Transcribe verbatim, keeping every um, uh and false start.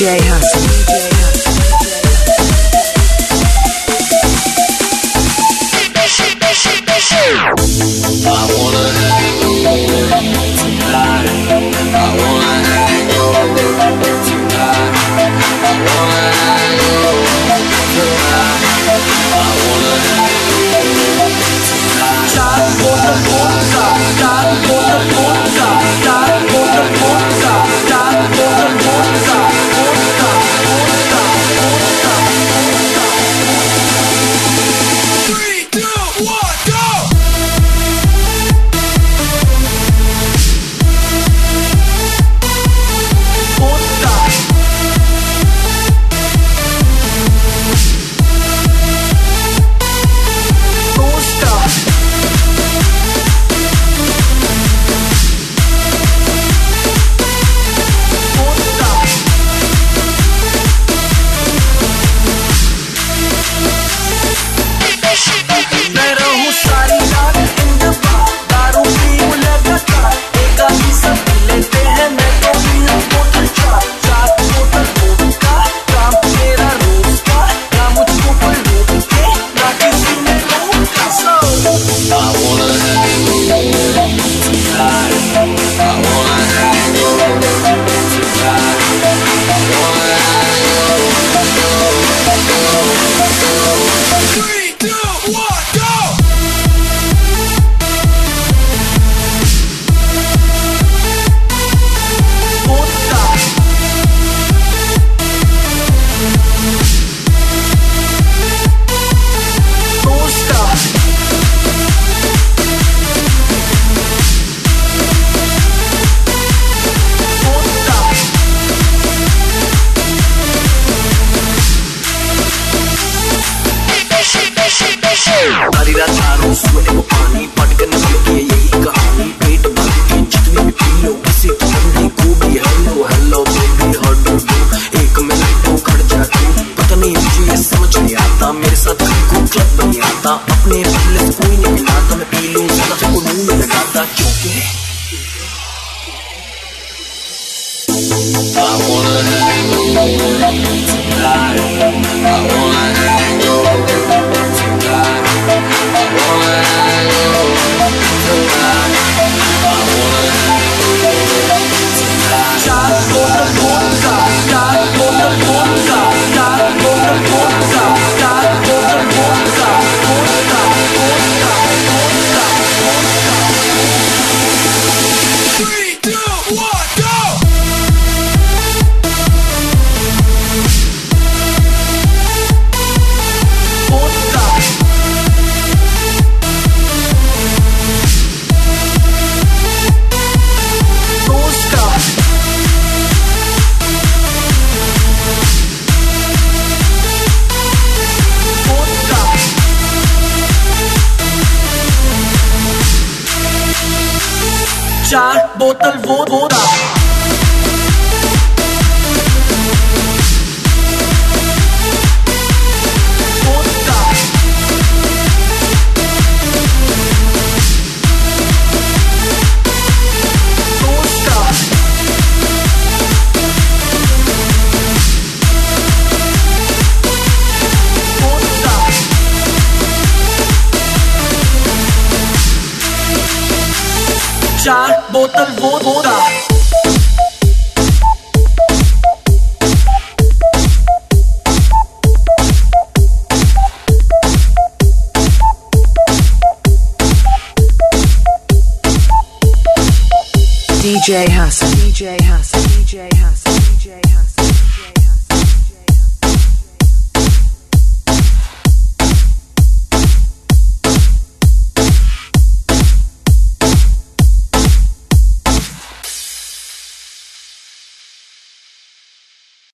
J Hassan. I wanna hang over tonight. I wanna hang over tonight. I wanna hang over tonight. I wanna hang over tonight. चार बोतल vodka, चार बोतल vodka, चार बोतल vodka, चार बोतल vodka, vodka, vodka, vodka, vodka. Three, two, one, go! सारी रात चारों सोने को पानी पटकन लगी यही कहानी पेट भर के जितनी भी पी लो किसी को नहीं को भी hello hello baby how do you एक मिनट तो खड़ जा तू पता नहीं मुझे ये समझ नहीं आता मेरे साथ को क्लब नहीं आता अपने दिल से कोई नहीं मिलाता मैं पी लूं ज्यादा से को मुंह में लगाता क्योंकि I wanna hang over tonight. I wanna hang over tonight. I wanna hang over tonight. I wanna hang over tonight. चार बोतल वोडका, चार बोतल वोडका, चार बोतल वोडका, चार बोतल vodka, vodka, vodka, vodka, vodka. Three, two, one, go! चार बोतल वो वोडा चार बोतल वो वोडा D J Hassan. D J Hassan. D J Hassan.